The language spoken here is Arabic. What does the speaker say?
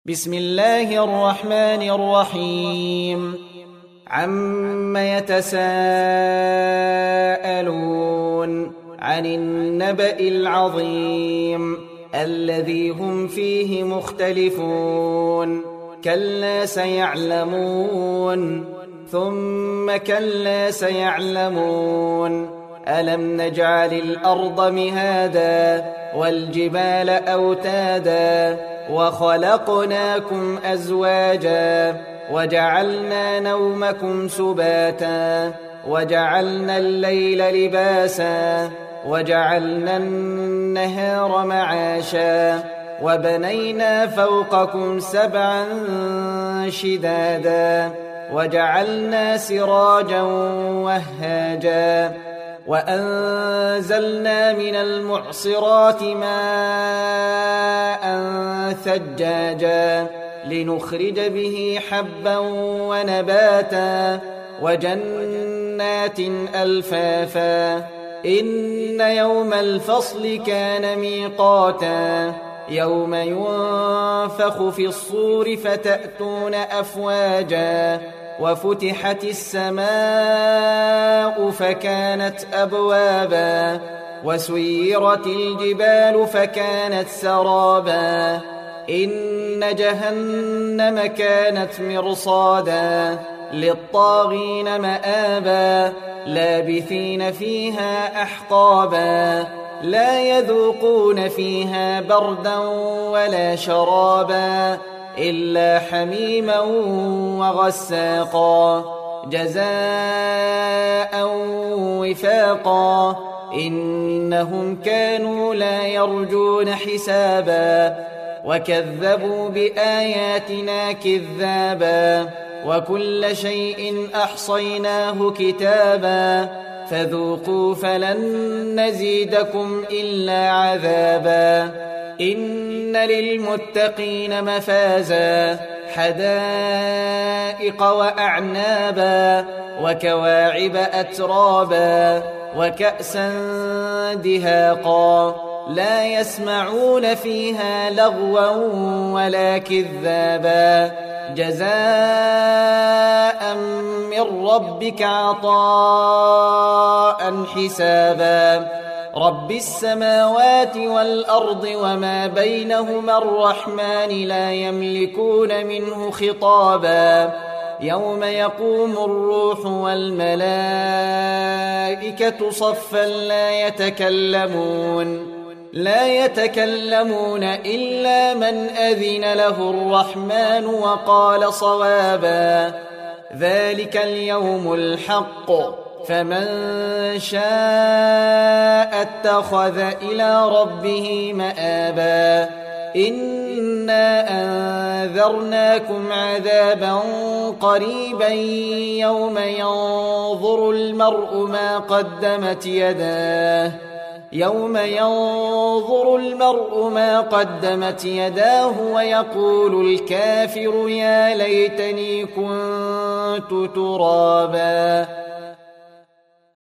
بسم الله الرحمن الرحيم عم يتساءلون عن النبأ العظيم الذي هم فيه مختلفون كلا سيعلمون ثم كلا سيعلمون ألم نجعل الأرض مهادا والجبال أوتادا وخلقناكم أزواجا وجعلنا نومكم سباتا وجعلنا الليل لباسا وجعلنا النهار معاشا وبنينا فوقكم سبعا شدادا وجعلنا سراجا وهاجا وأنزلنا من المعصرات ماء ثجاجا لنخرج به حبا ونباتا وجنات ألفافا إن يوم الفصل كان ميقاتا يوم ينفخ في الصور فتأتون أفواجا وفتحت السماء فكانت أبوابا وسيرت الجبال فكانت سرابا إن جهنم كانت مرصادا للطاغين مآبا لابثين فيها أحقابا لا يذوقون فيها بردا ولا شرابا إلا حميما وغساقا جزاء وفاقا إنهم كانوا لا يرجون حسابا وكذبوا بآياتنا كذابا وكل شيء أحصيناه كتابا فذوقوا فلن نزيدكم إلا عذابا إن للمتقين مفازا حدائق وأعنابا وكواعب أترابا وكأسا دهاقا لا يسمعون فيها لغوا ولا كذابا جزاء من ربك عطاء حسابا رب السماوات والأرض وما بينهما الرحمن لا يملكون منه خطابا يوم يقوم الروح والملائكة صفا لا يتكلمون إلا من أذن له الرحمن وقال صوابا ذلك اليوم الحق فمن شاء اتخذ إلى ربه مآبا إنا أنذرناكم عذابا قريبا يوم ينظر المرء ما قدمت يداه ويقول الكافر يا ليتني كنت ترابا